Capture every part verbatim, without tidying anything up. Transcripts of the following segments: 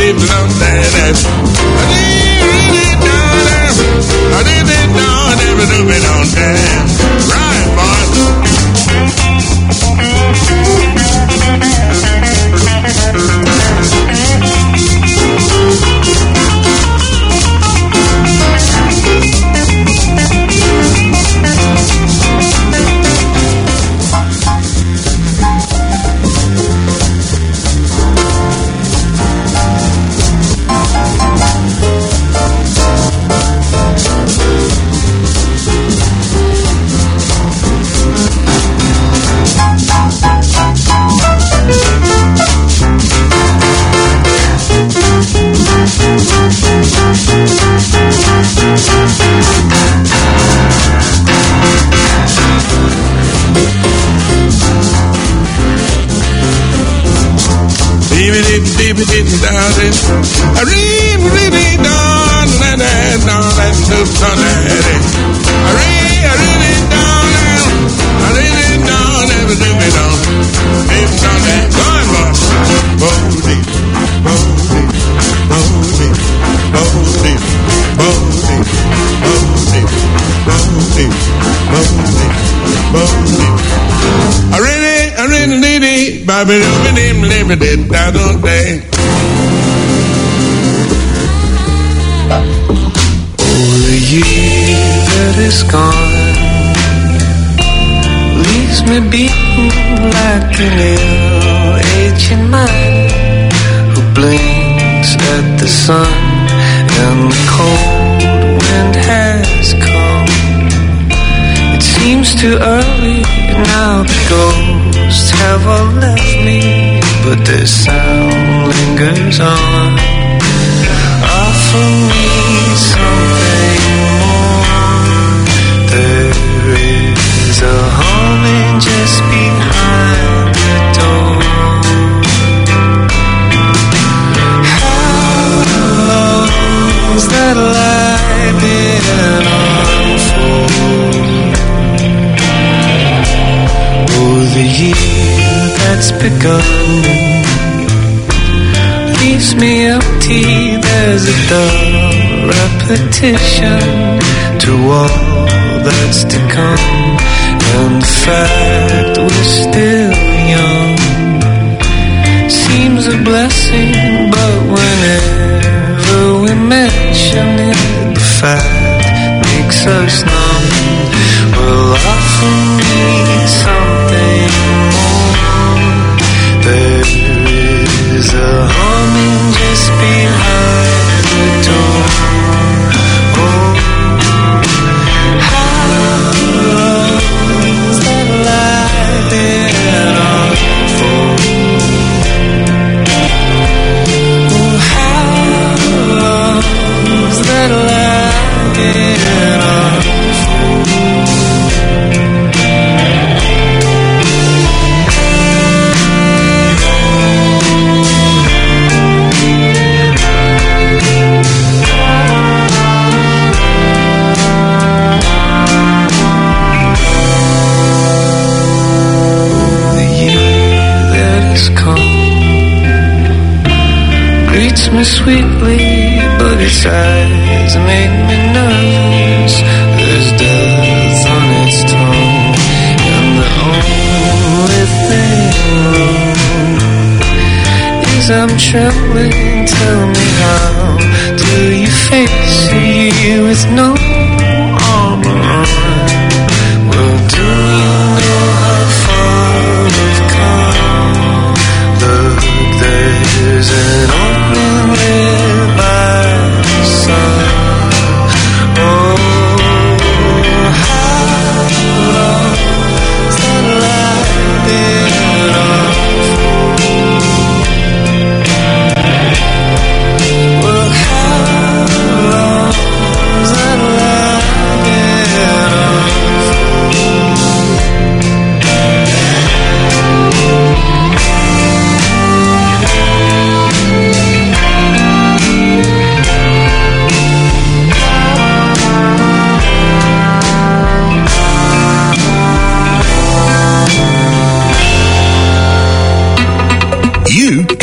Well, how long is that last?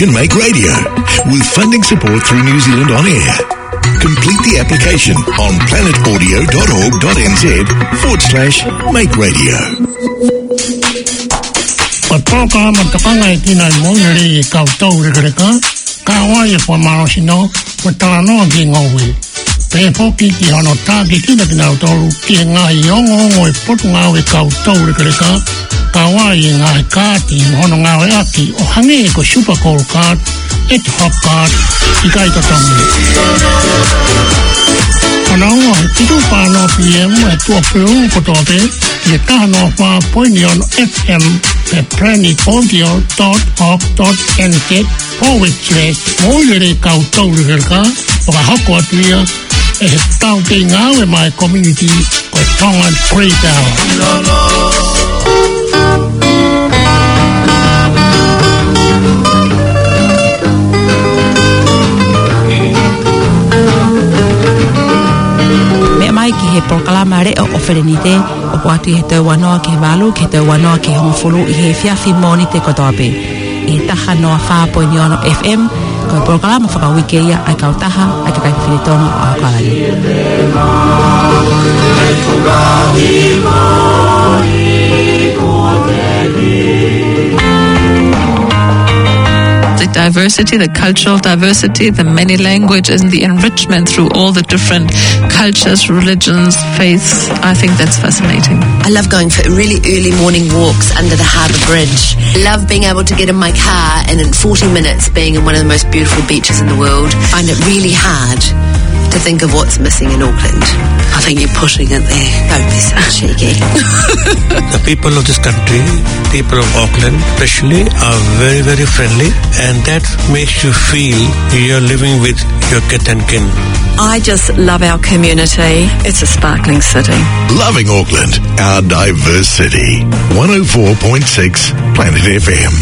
can make radio with funding support through New Zealand On Air. Complete the application on planetaudio.org.nz forward slash make radio. Patoka matapanga itina monere kautau regreka kawaii po marosino watano gingowe. Pepoki ki hono taki kina kina utoru ki ngai yongo ngoi potu ngawe kautau regreka kawaii ngai kati hono ngawe aki o hange ko super cool card et hop card ikai totongi. Anao titu pano P M e tua peung kotote ye tahano pa poinion F M pe planetaudio dot org dot n z forward slash moilere kautau regreka o ka hako atuia e he tau te ngawe mai community o e tongan Freetown. Mai ki he proklama re o oferenite o poatu he te wanoa ke walu ke te wanoa ke hongfulu i he fiafi moni te kotoape i taha noa whāpoi ni ono F M ko proklama whakawike ia ai kautaha ai ka kai whiritonga o akalani the diversity, the cultural diversity, the many languages, and the enrichment through all the different cultures, religions, faiths. I think that's fascinating. I love going for really early morning walks under the harbour bridge. I love being able to get in my car and in forty minutes being in one of the most beautiful beaches in the world. I find it really hard to think of what's missing in Auckland. I think you're pushing it there. Don't be so cheeky. The people of this country, people of Auckland especially, are very, very friendly, and that makes you feel you're living with your kith and kin. I just love our community. It's a sparkling city. Loving Auckland, our diverse city. one oh four point six Planet F M.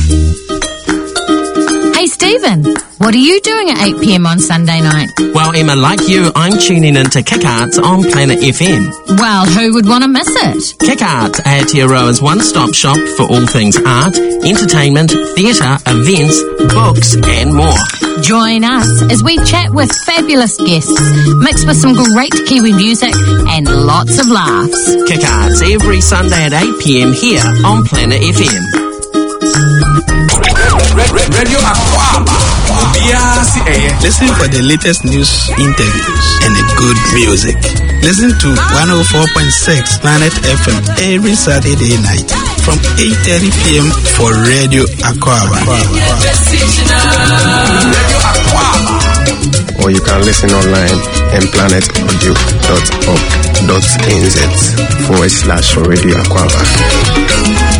Hey Stephen, what are you doing at eight p m on Sunday night? Well, Emma, like you, I'm tuning into Kick Arts on Planet F M. Well, who would want to miss it? Kick Arts, Aotearoa's one-stop shop for all things art, entertainment, theatre, events, books and more. Join us as we chat with fabulous guests, mixed with some great Kiwi music and lots of laughs. Kick Arts every Sunday at eight p m here on Planet F M. Radio Aquaba. Listen for the latest news, interviews, and the good music. Listen to one oh four point six Planet F M every Saturday night from eight thirty p m for Radio Aquaba. Or you can listen online at planetaudio dot org dot n z forward slash Radio Aquaba.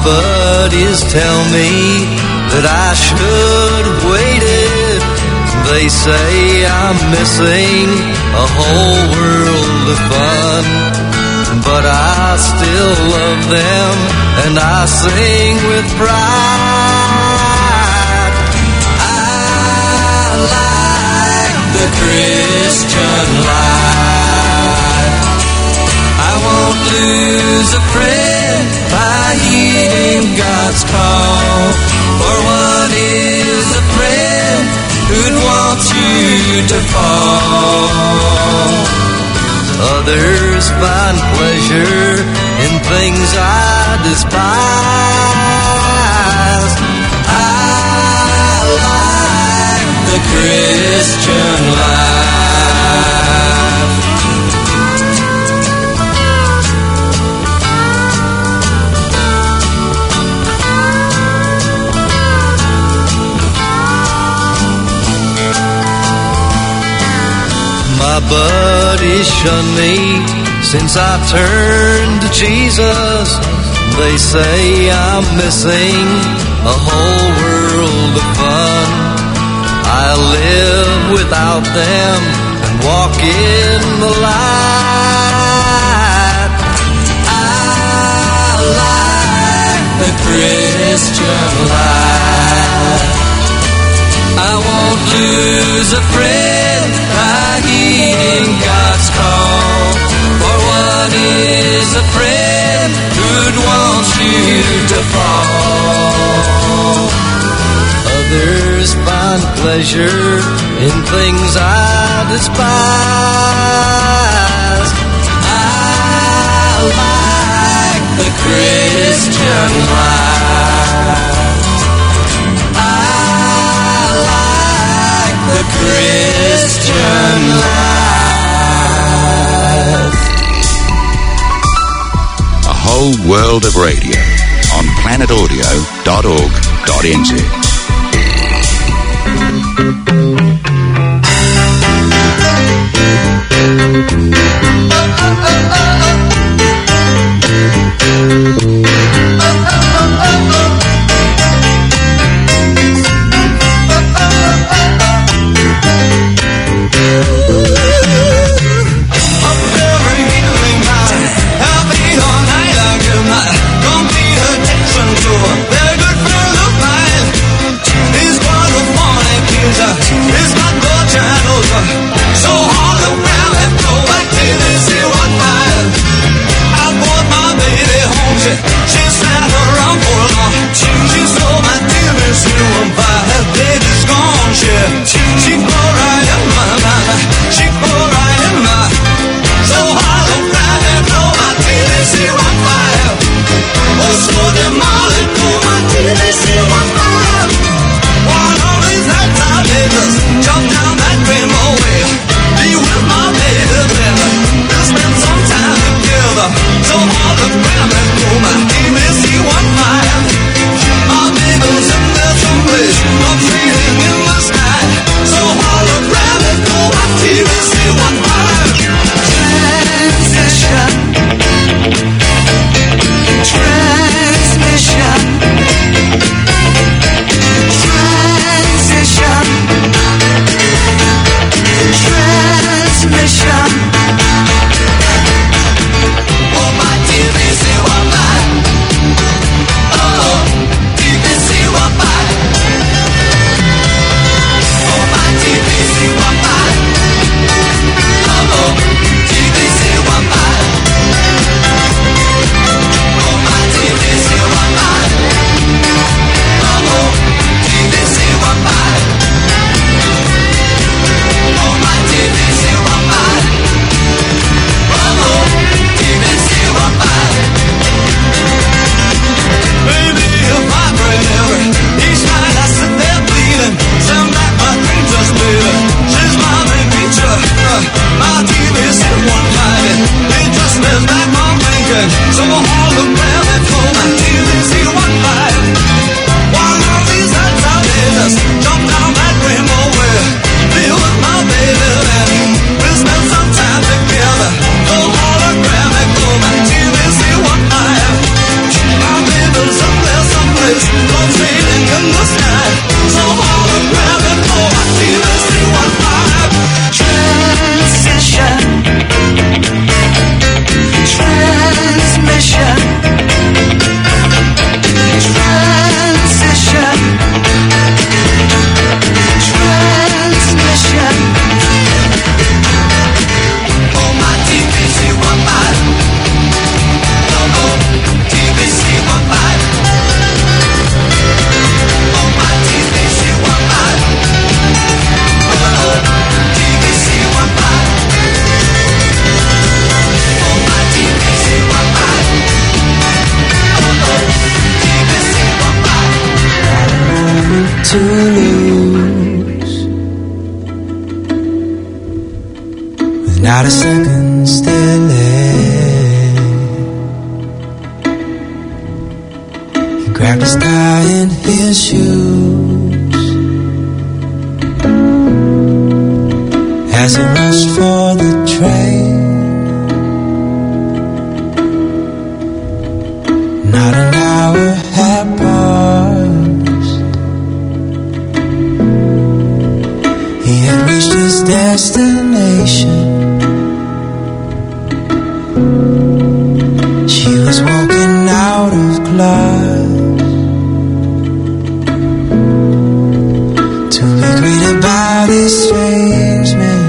buddies tell me that I should have waited. They say I'm missing a whole world of fun, but I still love them and I sing with pride. I like the Christian life. I won't lose a friend by heeding God's call. For what is a friend who'd want you to fall? Others find pleasure in things I despise. I like the Christian life. My buddies shun me since I turned to Jesus. They say I'm missing a whole world of fun. I live without them and walk in the light. I like the Christian life. I won't lose a friend by heeding God's call. For what is a friend who'd want you to fall? Others find pleasure in things I despise. I like the Christian life. The Christian life. A whole world of radio on planet audio dot org dot n z. So all around and go back to the zero one five. not a second still late. He grabbed his tie and his shoes as he rushed for the train. Not an hour had passed. He had reached his destination. She was walking out of class to be greeted by this strange man.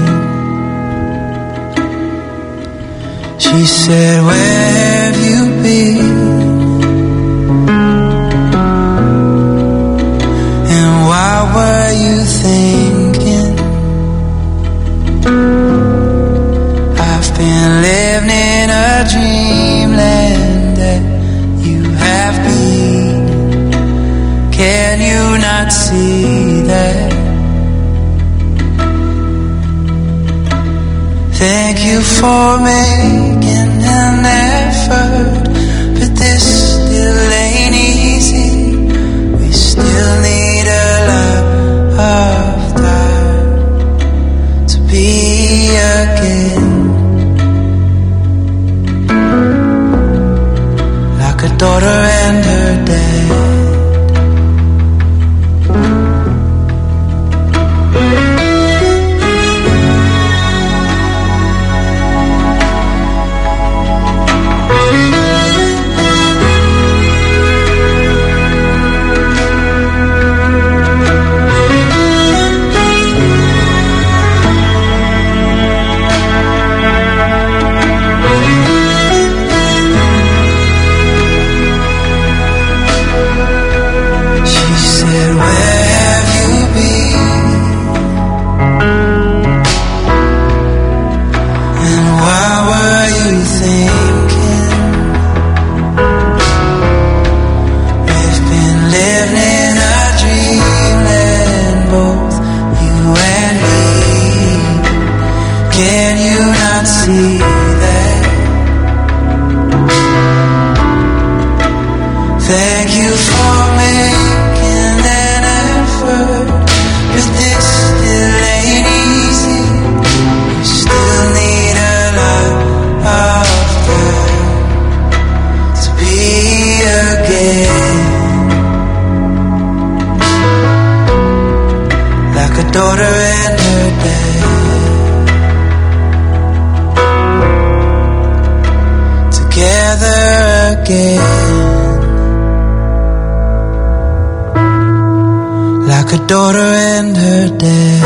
She said, "Where have you been? And what were you thinking?" "I've been living in a dreamland that you have been. Can you not see that? Thank you for making an effort, but this still ain't easy. We still need a lot of time to be again, like a daughter and her dad." Like a daughter and her dad.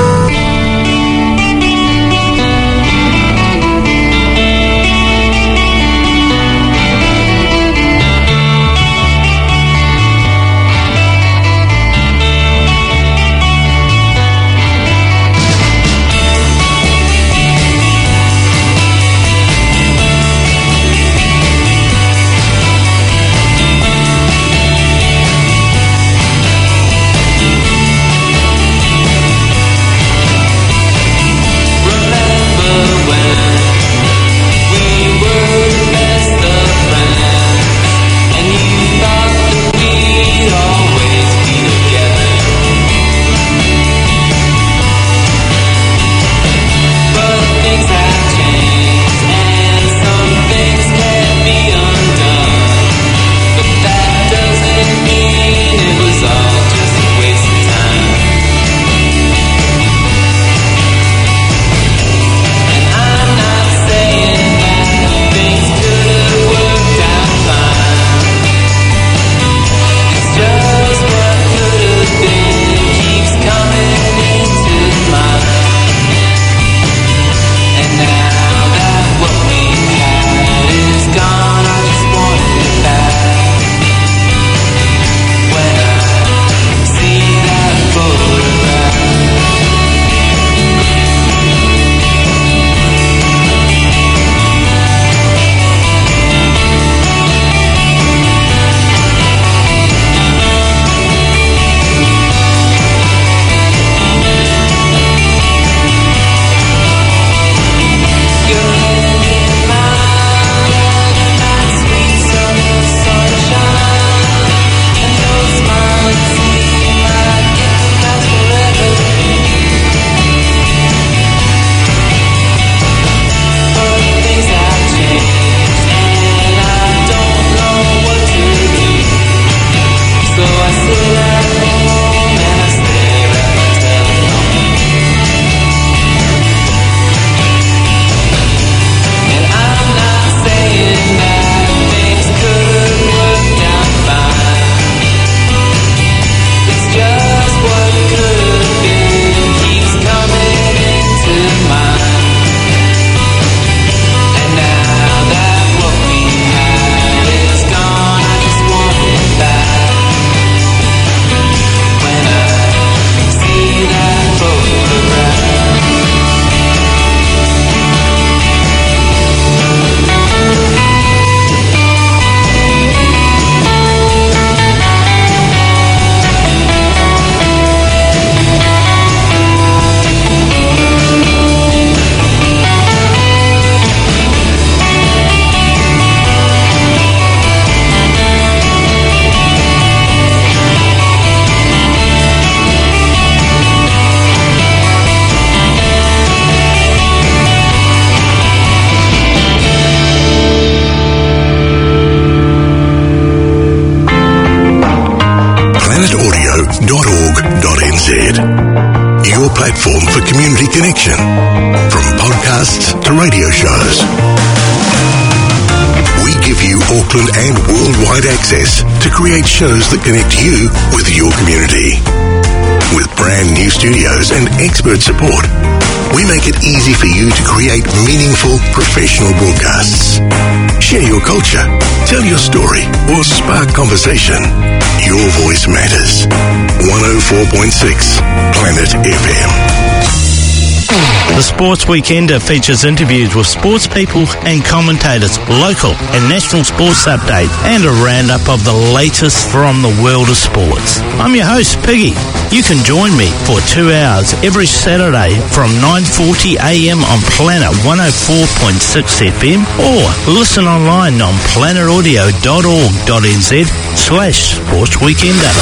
Z. Your platform for community connection. From podcasts to radio shows. We give you Auckland and worldwide access to create shows that connect you with your community. With brand new studios and expert support, we make it easy for you to create meaningful, professional broadcasts. Share your culture, tell your story, or spark conversation. Your voice matters. one oh four point six Planet F M. The Sports Weekender features interviews with sports people and commentators, local and national sports update, and a roundup of the latest from the world of sports. I'm your host, Piggy. You can join me for two hours every Saturday from nine forty a m on Planet one oh four point six F M, or listen online on planetaudio.org.nz slash Sports Weekender.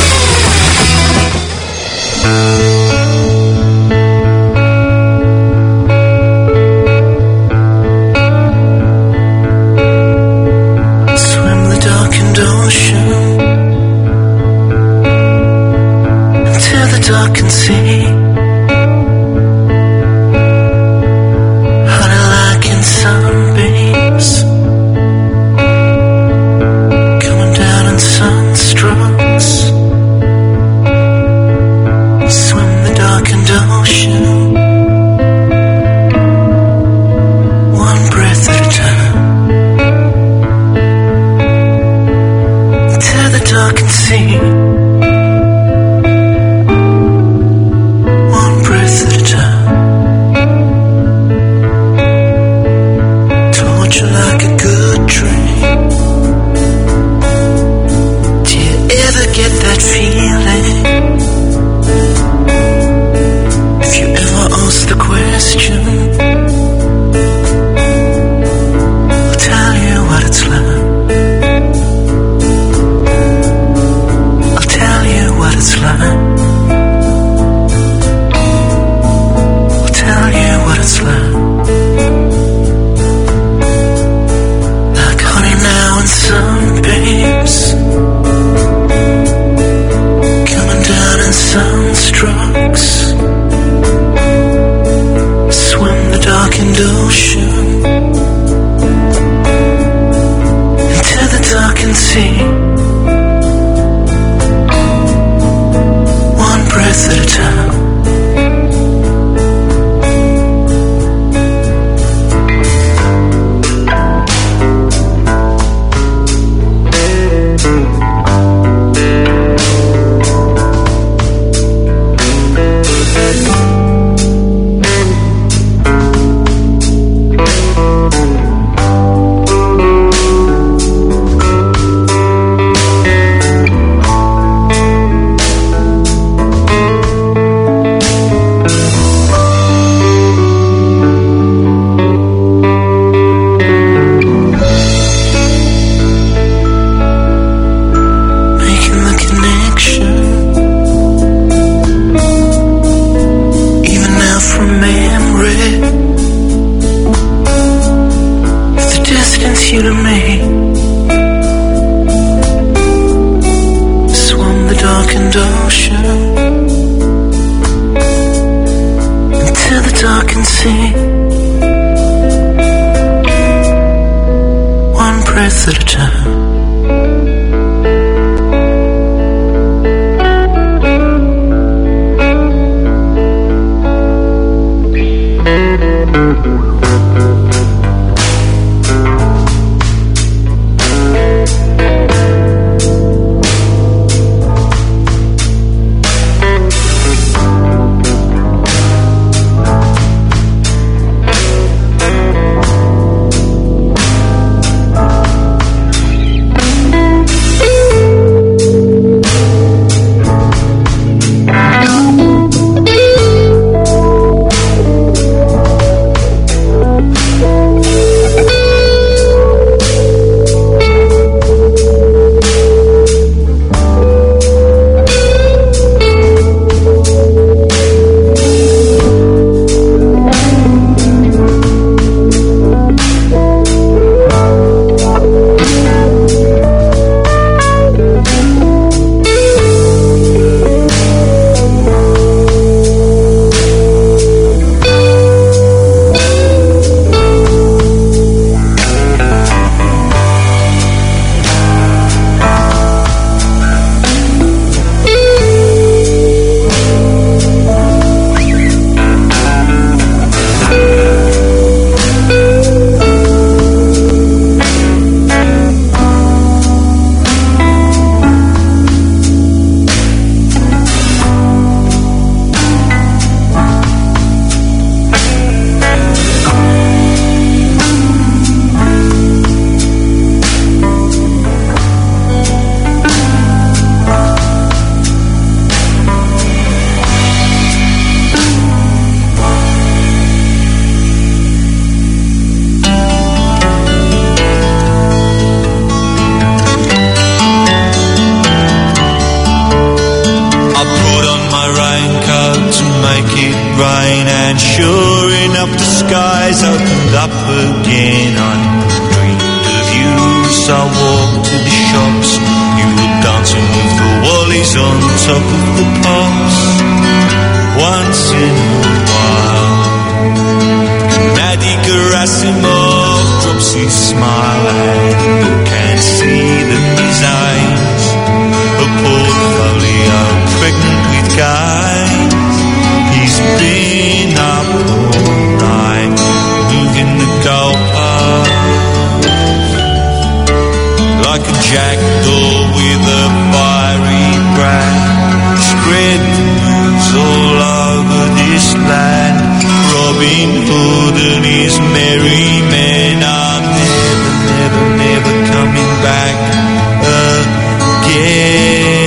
top of the pops once in a while. Gennady Gerasimov drops his smile and you can see that his eyes, a portfolio pregnant with guys. He's been up all night moving the goalposts like a jackdaw with a fiery brand. Spread the news all over this land. Robin Hood and his merry men are never, never, never coming back again.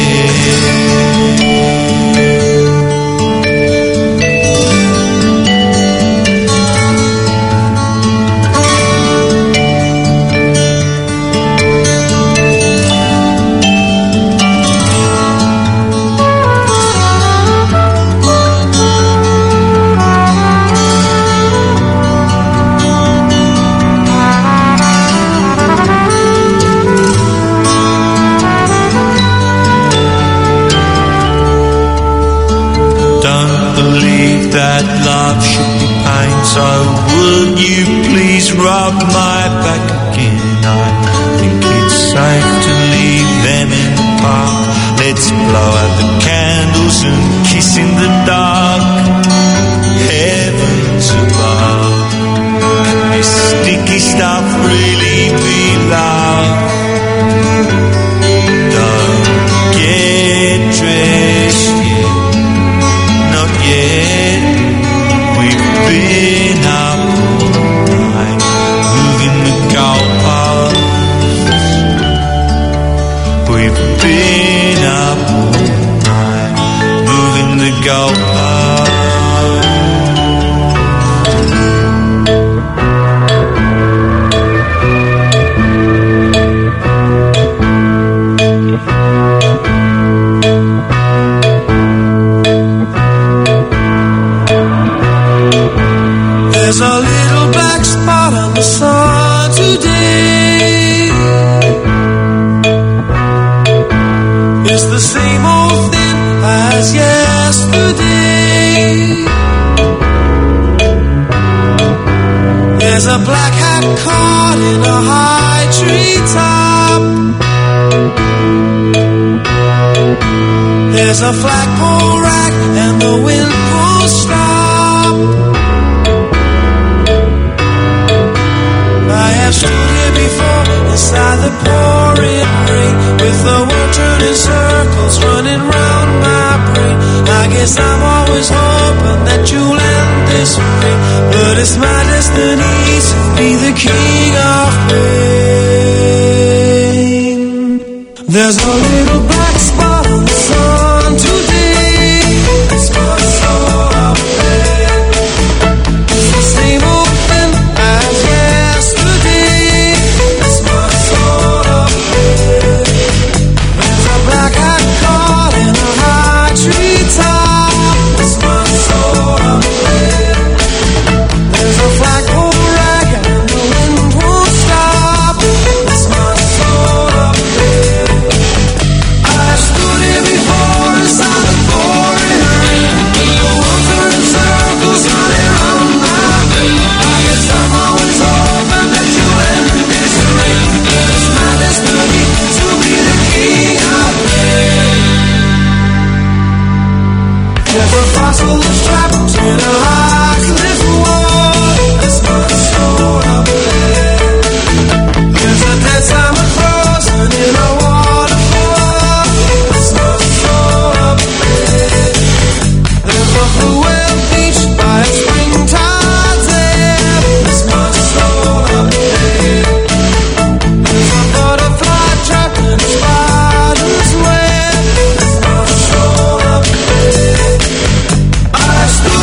That love should be pain, so would you please rub my back again? I think it's safe to leave them in the park. Let's blow out the candles and kiss in the dark. Heavens above, can this sticky stuff really be love? Don't get dressed yet, not yet. Been up all night, moving the goalposts. We've been up all night, moving the goalposts. There's a little black spot on the sun today. It's the same old thing as yesterday. There's a black hat caught in a high tree top. There's a flagpole rack and the wind won't stop. I have stood here before inside the pouring rain, with the world turning circles running round my brain. I guess I'm always hoping that you'll end this way, but it's my destiny to be the king of pain. There's a little black spot on the sun today. It's my soul up there. It's the same old thing as yesterday. It's my soul up there. There's a black hat caught in a high tree top. It's my soul up there. There's a flagpole rag and the wind won't stop. It's my soul up there. I stood here before inside the pouring rain, the world turning circles running round my brain. I guess I'm always hoping that you'll end this rain. It's my destiny to be the king of pain. There's a fossil that's trapped in a high cliff wall. It's my soul up there. There's a dead salmon frozen in a waterfall. It's my soul up there. There's a blue whale beached by a springtide there. It's my soul up there. There's a butterfly trapped in a spider's web. It's my soul up there. I stood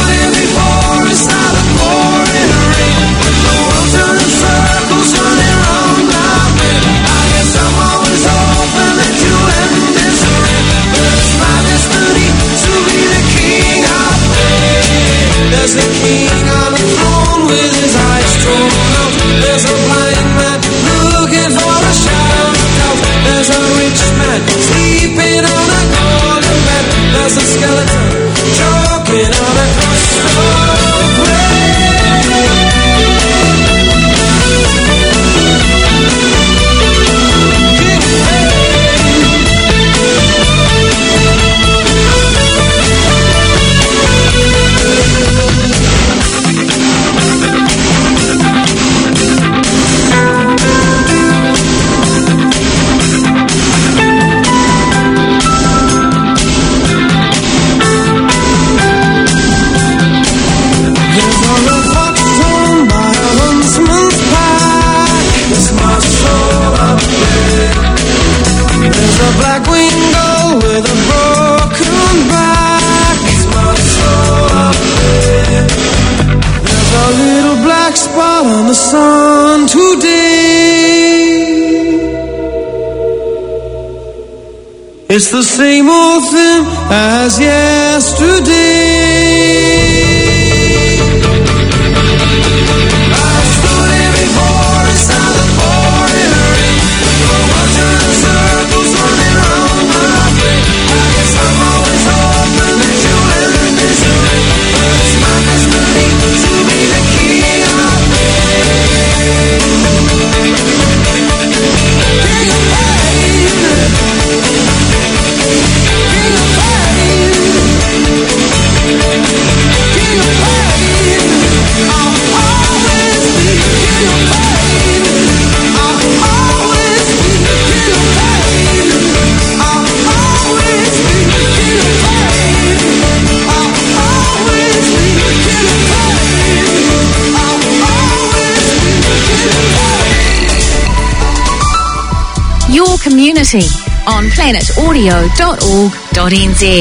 like Wingo with a broken back. It's my soul up there. There's a little black spot on the sun today. It's the same old thing as yesterday. Your community on planet audio dot org dot n z.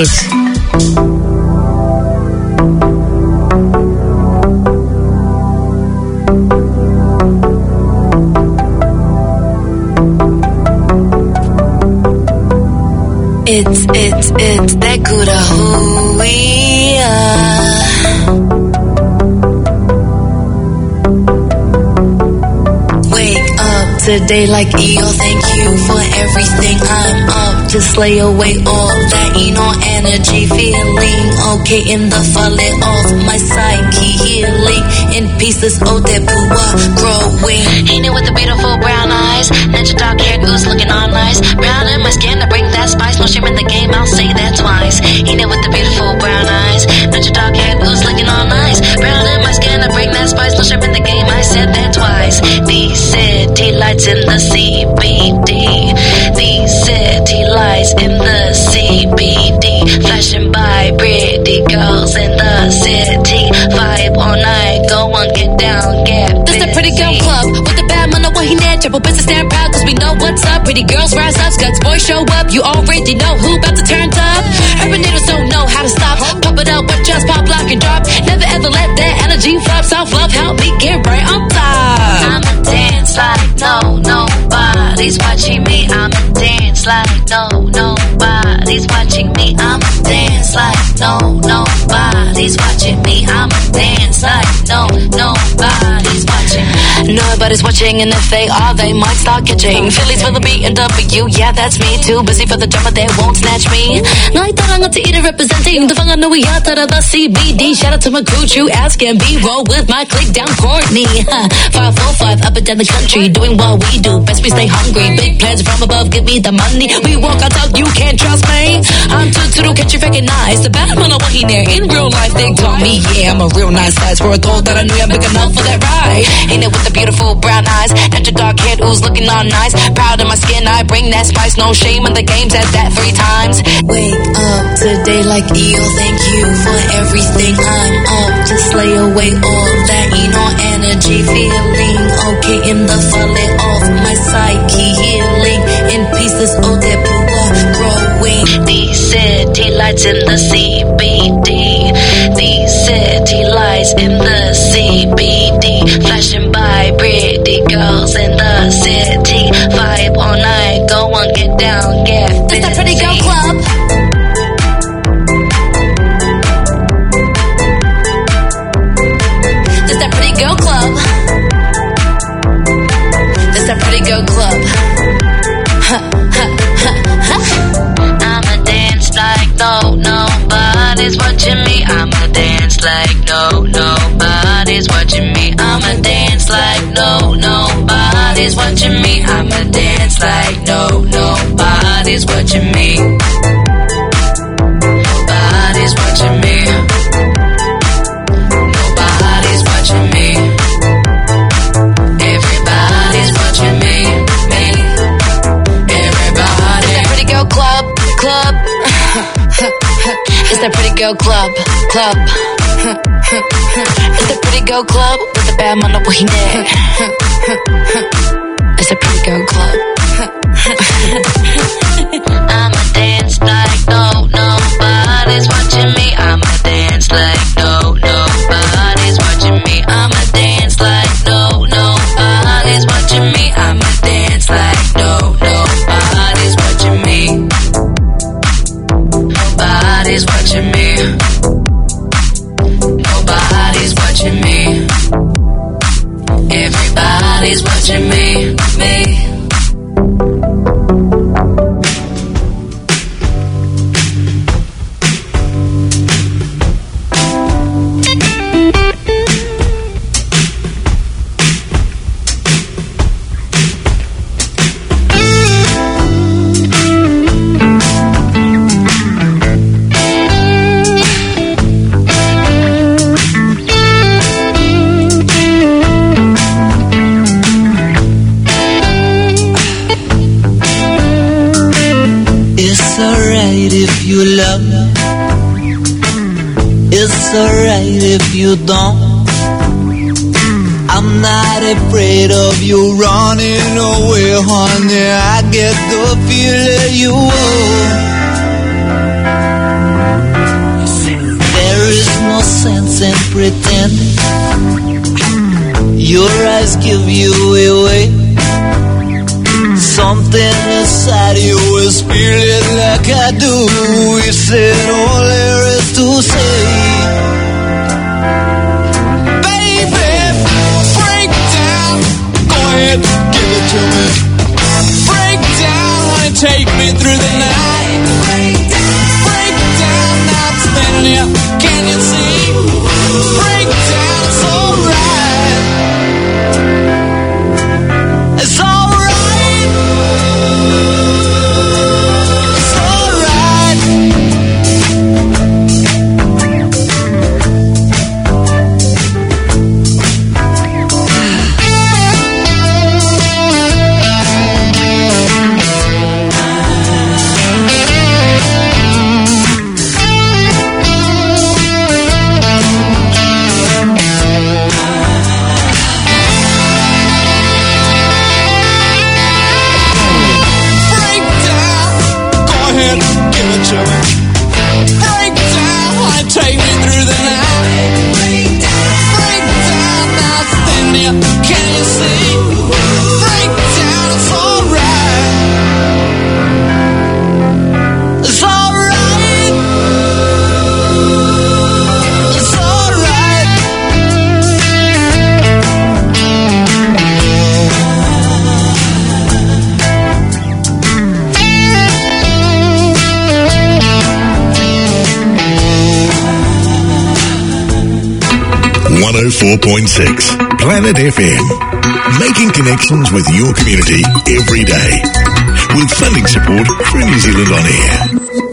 It's, it's, it's that good of who we are. Wake up today like E O, thank you for everything. I'm up to slay away all that Eno energy. Feeling okay in the falling off my psyche. Healing in pieces, oh that pua growing. Ain't it with the beautiful brown eyes? Ninja dark hair goose looking all nice. Brown in my skin to bring that spice. No shame in the game, I'll say that twice. Ain't it with the beautiful brown eyes? Ninja dark hair goose looking all nice. Brown in my skin to bring that spice. No shame in the game, I said that twice. These city lights in the C B D. These city lights in the C B D. Flashing by pretty girls in the city. Vibe all night, go on, get down, get busy. This the pretty girl club with the bad man, what he net. Triple business stand proud cause we know what's up. Pretty girls rise up, Scots boys show up. You already know who about to turn up. Urban natives don't know how to stop. Pop it up, but just pop, lock and drop. Never ever let that energy flop. Self-love, help me get right on top. I'ma dance like no, nobody's watching me. I'ma dance like no, nobody's watching me. I'ma dance like no, nobody's watching me. I'ma dance like no, nobody's watching me. Nobody's watching, and if they are, they might start catching Phillies for the B and W, yeah, that's me. Too busy for the drama, they won't snatch me. 나이 따라가 to eat it, representing the 방안우야 따라 the C B D. Shout out to my crew, true ass can be. Roll with my click down Courtney. five four five up and down the country, doing what we do. Best we stay hungry. Big plans from above, give me the money. We walk on top, you can't trust me. I'm too too can't you recognize the bad man I'm walking there in real life. They told me, yeah, I'm a real nice guy. For a goal that I knew I'm big enough for that ride. Ain't it with the beautiful brown eyes and your dark hair ooze looking all nice. Proud of my skin, I bring that spice. No shame in the games at that three times. Wake up today like E O, thank you for everything. I'm up to slay away all that Eno energy. Feeling okay in the falling off my psyche. Healing in pieces, oh that pua growing. These city lights in the C B D. These city lights in the C B D. Flashing by pretty girls in the city. Vibe all night, go on, get down, get busy. This that pretty girl club. This that pretty girl club. This that pretty girl club. Ha, ha, ha, ha. I'ma dance like no, nobody's watching me. I'ma dance like no, nobody's watching me. I'ma dance like no, nobody's watching me. I'ma dance like no, nobody's watching me. Nobody's watching me. Nobody's watching me. Everybody's watching me. Me. Everybody. It's that pretty girl club, club. It's that pretty girl club, club. It's a pretty girl club with the bad man up in there. It's a pretty girl club. I'm alright if you love me. It's alright if you don't. I'm not afraid of you running away, honey. I get the feeling you owe. There is no sense in pretending. Your eyes give you away. Something inside you is feeling like I do. You said all there is to say. Baby, break down. Go ahead, give it to me. Break down, honey, take me through the night. Break down, now I'm standing here. Can you see? Break down, it's alright. It's alright. one oh four point six Planet F M. Making connections with your community every day. With funding support from New Zealand On Air.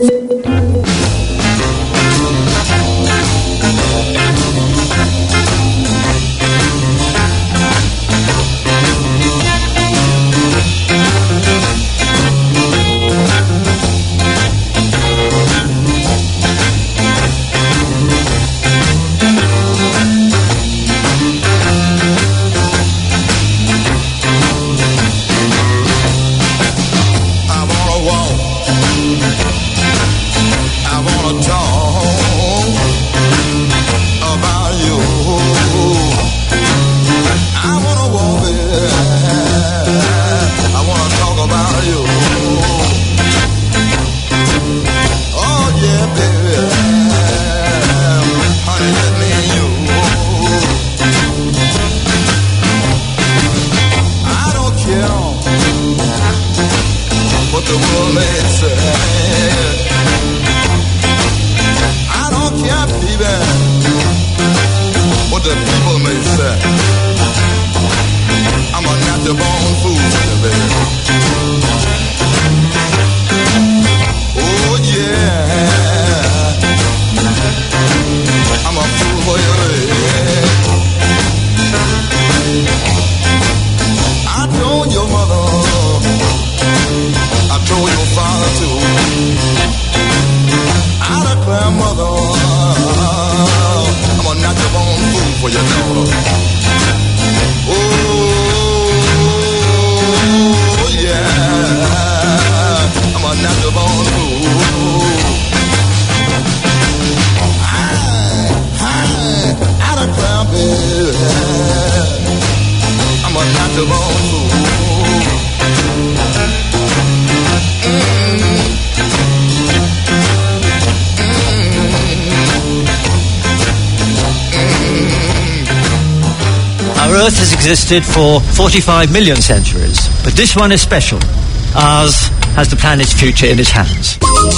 Earth has existed for forty-five million centuries, but this one is special. Ours has the planet's future in its hands.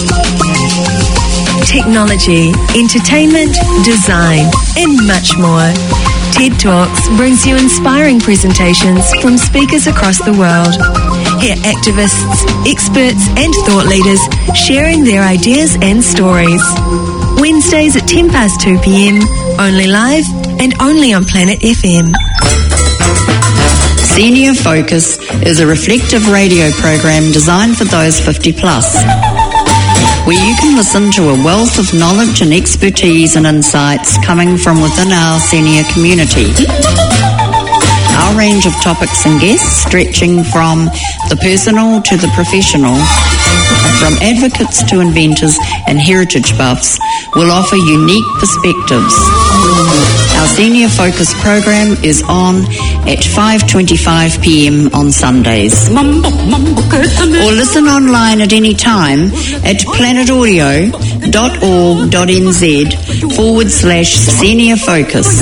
Technology, entertainment, design, and much more. TED Talks brings you inspiring presentations from speakers across the world. Hear activists, experts, and thought leaders sharing their ideas and stories. Wednesdays at ten past two p.m, only live and only on Planet F M. Senior Focus is a reflective radio program designed for those fifty plus. where you can listen to a wealth of knowledge and expertise and insights coming from within our senior community. Our range of topics and guests stretching from the personal to the professional, from advocates to inventors and heritage buffs, will offer unique perspectives. Our Senior Focus program is on at five twenty-five p m on Sundays. Or listen online at any time at planetaudio.org.nz forward slash Senior Focus.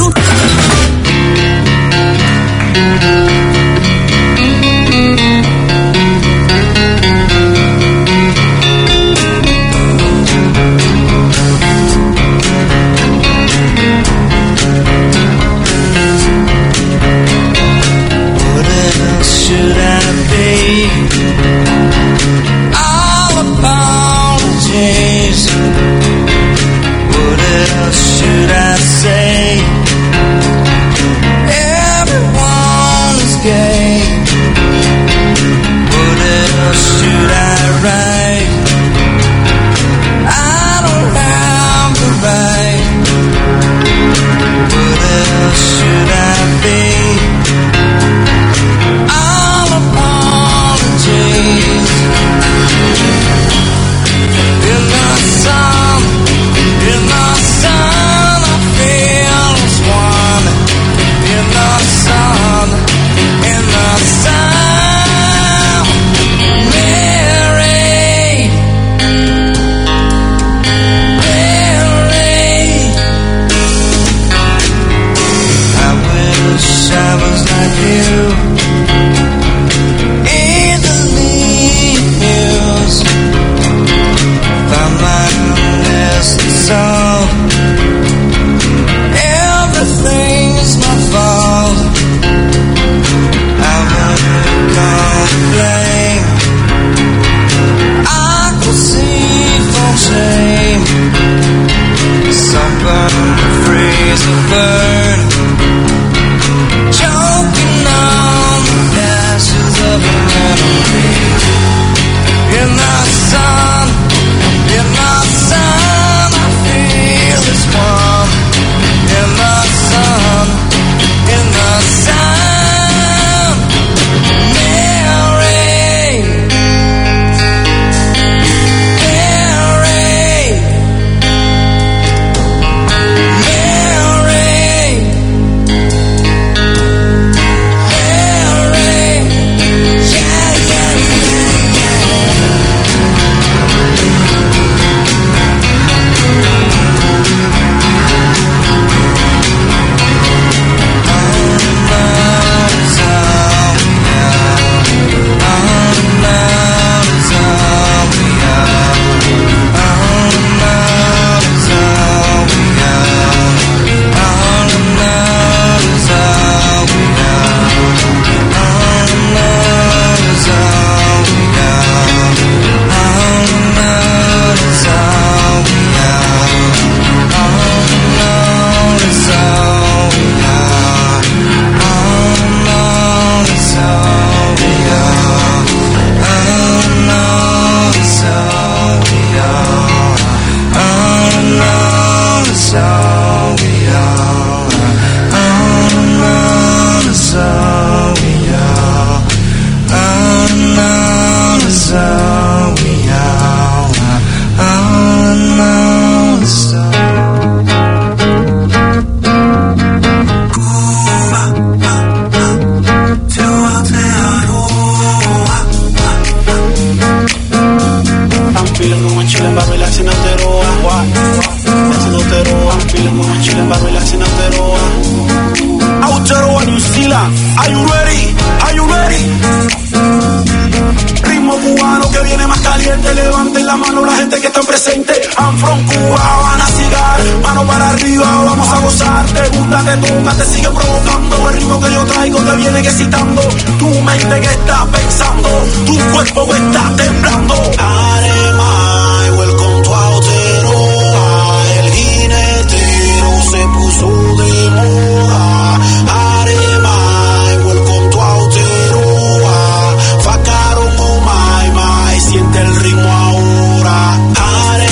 Siente el ritmo ahora.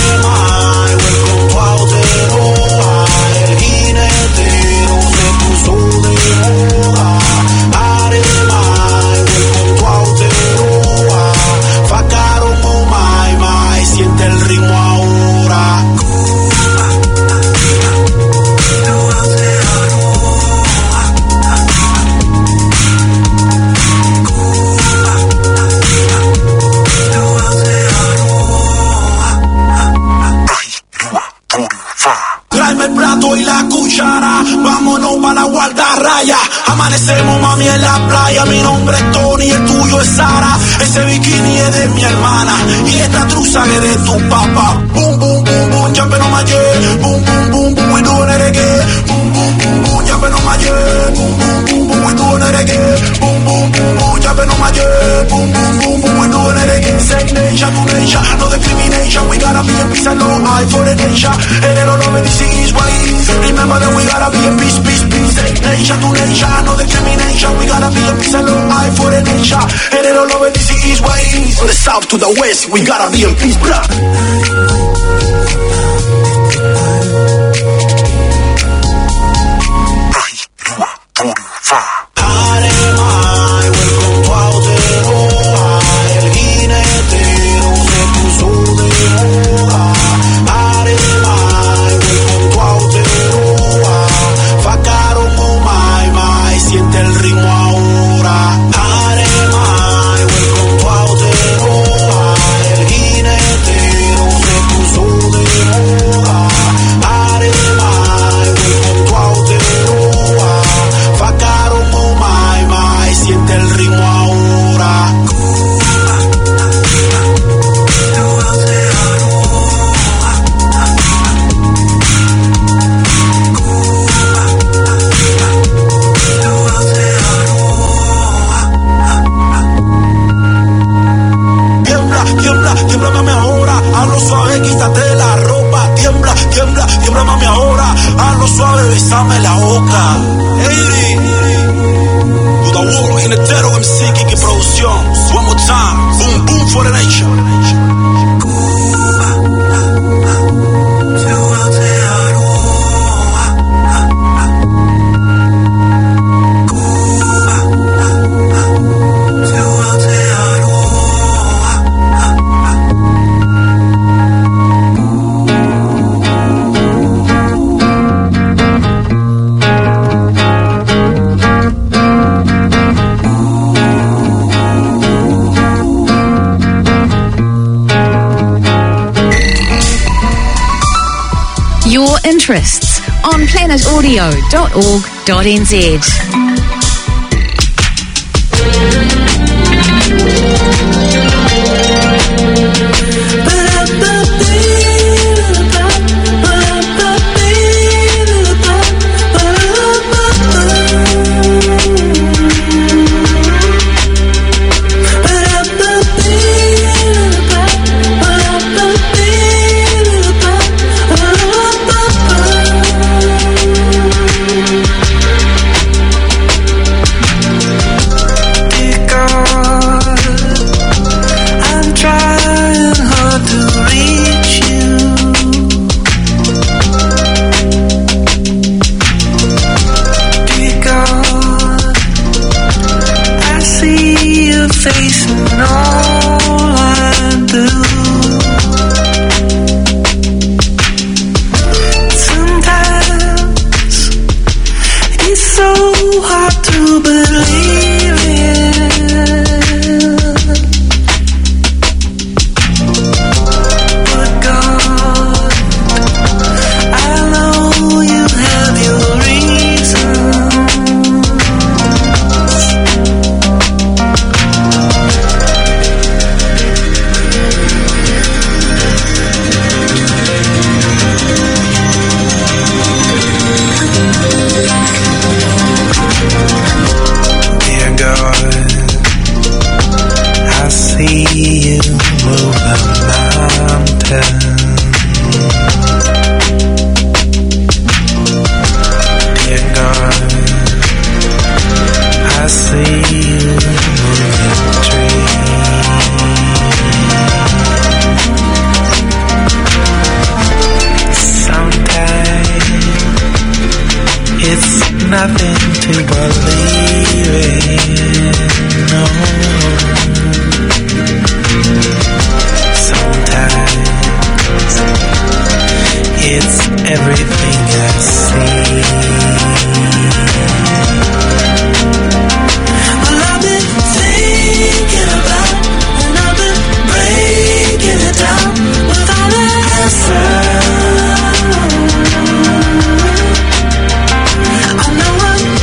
guardarraya. Amanecemos, mami, en la playa. Mi nombre es Tony, el tuyo es Sara. Ese bikini es de mi hermana y esta truza es de tu papá. Boom, boom, boom, boom, jumping on my jet. Boom, boom, boom, boom, we doing it again. Boom, boom, boom, boom, jumping on my jet. Boom, boom, boom, boom, we doing it again. Boom, boom, boom, boom, jumping on my jet. Boom, boom, boom, boom, we doing it again. Say nation to nation, no discrimination. We gotta be in peace and no eye for the nation. And they don't know when this is ways. Remember that we gotta be in peace, peace, peace. Say nation to nation, no discrimination. We gotta be in peace and no eye for the nation. And they don't know when this is ways. From the south to the west, we gotta be in peace, bruh. Interests on planet audio dot org dot n z. nothing to believe in, no. Sometimes it's everything I see. Well, I've been thinking about and I've been breaking it down without an answer. I know I'm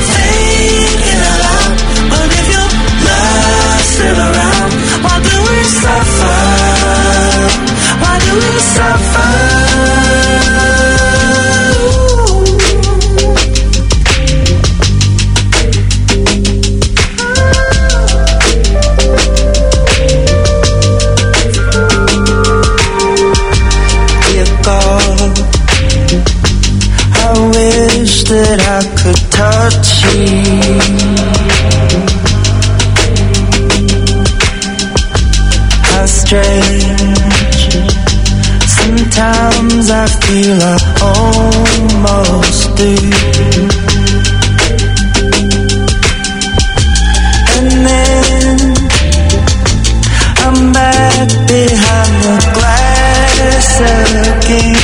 Sometimes I feel I almost do. And then I'm back behind the glass again.